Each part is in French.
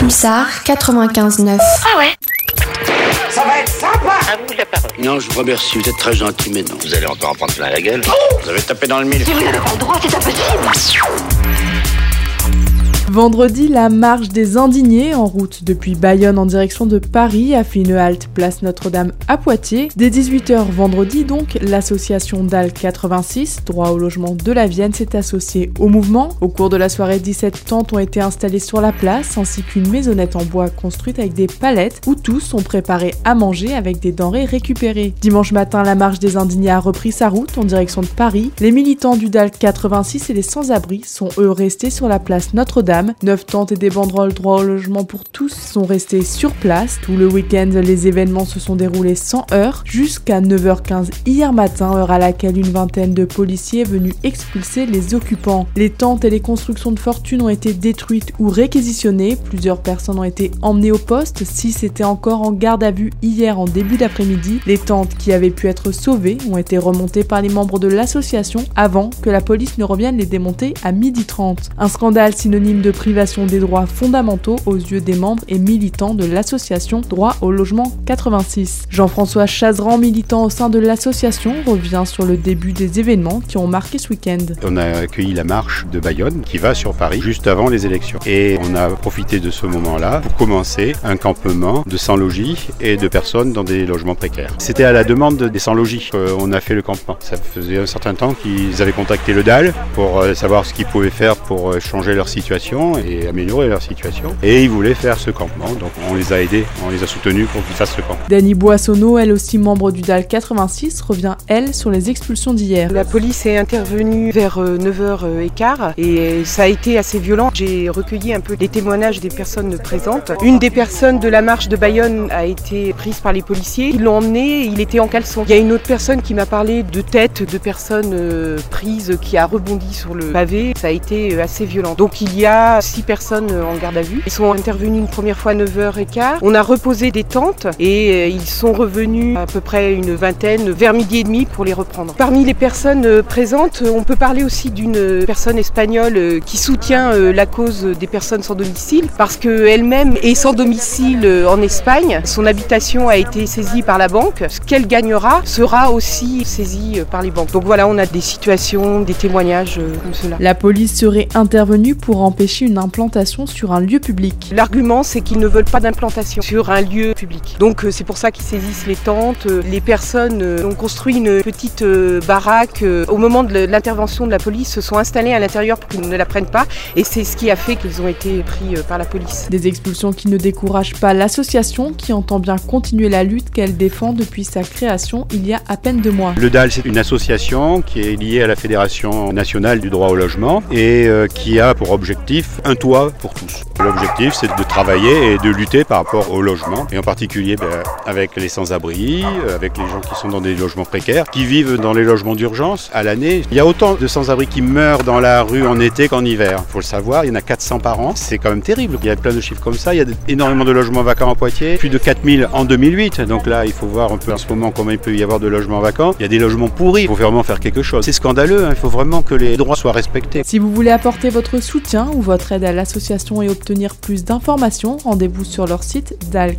Pulsar 95.9. Ah ouais. Ça va être sympa. À vous la parole. Non, je vous remercie, vous êtes très gentil, mais non. Vous allez encore en prendre plein la gueule. Vous avez tapé dans le mille. Si vous n'avez pas le droit, c'est impossible. Vendredi, la marche des Indignés, en route depuis Bayonne en direction de Paris, a fait une halte place Notre-Dame à Poitiers. Dès 18h vendredi donc, l'association DAL 86, droit au logement de la Vienne, s'est associée au mouvement. Au cours de la soirée, 17 tentes ont été installées sur la place, ainsi qu'une maisonnette en bois construite avec des palettes, où tous sont préparés à manger avec des denrées récupérées. Dimanche matin, la marche des Indignés a repris sa route en direction de Paris. Les militants du DAL 86 et les sans-abri sont eux restés sur la place Notre-Dame. 9 tentes et des banderoles droit au logement pour tous sont restés sur place. Tout le week-end, les événements se sont déroulés sans heurts, jusqu'à 9h15 hier matin, heure à laquelle une vingtaine de policiers venus expulser les occupants. Les tentes et les constructions de fortune ont été détruites ou réquisitionnées. Plusieurs personnes ont été emmenées au poste. 6 étaient encore en garde à vue hier en début d'après-midi. Les tentes qui avaient pu être sauvées ont été remontées par les membres de l'association avant que la police ne revienne les démonter à 12h30. Un scandale synonyme de privation des droits fondamentaux aux yeux des membres et militants de l'association Droit au logement 86. Jean-François Chazeran, militant au sein de l'association, revient sur le début des événements qui ont marqué ce week-end. On a accueilli la marche de Bayonne qui va sur Paris juste avant les élections. Et on a profité de ce moment-là pour commencer un campement de sans-logis et de personnes dans des logements précaires. C'était à la demande des sans-logis qu'on a fait le campement. Ça faisait un certain temps qu'ils avaient contacté le DAL pour savoir ce qu'ils pouvaient faire pour changer leur situation et améliorer leur situation. Et ils voulaient faire ce campement, donc on les a aidés, on les a soutenus pour qu'ils fassent ce camp. Dany Boissonneau, elle aussi membre du DAL 86, revient elle sur les expulsions d'hier. La police est intervenue vers 9h15 et ça a été assez violent. J'ai recueilli un peu les témoignages des personnes présentes. Une des personnes de la marche de Bayonne a été prise par les policiers. Ils l'ont emmené, il était en caleçon. Il y a une autre personne qui m'a parlé de tête de personnes prises qui a rebondi sur le pavé. Ça a été assez violent. Donc il y a 6 personnes en garde à vue. Ils sont intervenus une première fois à 9h15. On a reposé des tentes et ils sont revenus à peu près une vingtaine vers 12h30 pour les reprendre. Parmi les personnes présentes, on peut parler aussi d'une personne espagnole qui soutient la cause des personnes sans domicile parce qu'elle-même est sans domicile en Espagne. Son habitation a été saisie par la banque. Ce qu'elle gagnera sera aussi saisi par les banques. Donc voilà, on a des situations, des témoignages comme cela. La police serait intervenue pour empêcher une implantation sur un lieu public. L'argument, c'est qu'ils ne veulent pas d'implantation sur un lieu public. Donc c'est pour ça qu'ils saisissent les tentes. Les personnes ont construit une petite baraque. Au moment de l'intervention de la police, se sont installées à l'intérieur pour qu'ils ne la prennent pas. Et c'est ce qui a fait qu'ils ont été pris par la police. Des expulsions qui ne découragent pas l'association qui entend bien continuer la lutte qu'elle défend depuis sa création il y a à peine 2 mois. Le DAL, c'est une association qui est liée à la Fédération nationale du droit au logement et qui a pour objectif un toit pour tous. L'objectif, c'est de travailler et de lutter par rapport au logement, et en particulier avec les sans-abri, avec les gens qui sont dans des logements précaires, qui vivent dans les logements d'urgence à l'année. Il y a autant de sans-abri qui meurent dans la rue en été qu'en hiver. Il faut le savoir, il y en a 400 par an. C'est quand même terrible. Il y a plein de chiffres comme ça. Il y a énormément de logements vacants à Poitiers, plus de 4000 en 2008. Donc là, il faut voir un peu en ce moment comment il peut y avoir de logements vacants. Il y a des logements pourris. Il faut vraiment faire quelque chose. C'est scandaleux. Il faut vraiment que les droits soient respectés. Si vous voulez apporter votre soutien ou votre aide à l'association et obtenir plus d'informations, rendez-vous sur leur site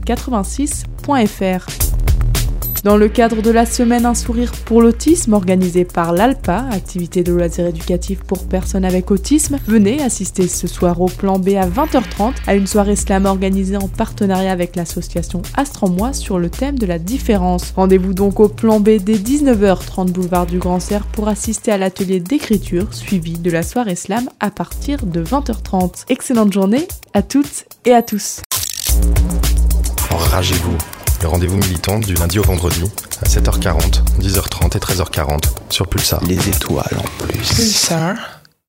dal86.fr. Dans le cadre de la semaine Un sourire pour l'autisme organisée par l'ALPA, activité de loisirs éducatifs pour personnes avec autisme, venez assister ce soir au Plan B à 20h30 à une soirée slam organisée en partenariat avec l'association Astre en Moi sur le thème de la différence. Rendez-vous donc au Plan B dès 19h30 boulevard du Grand Cerf pour assister à l'atelier d'écriture suivi de la soirée slam à partir de 20h30. Excellente journée à toutes et à tous. Enragez-vous. Le rendez-vous militant du lundi au vendredi à 7h40, 10h30 et 13h40 sur Pulsar. Les étoiles en plus. Pulsar.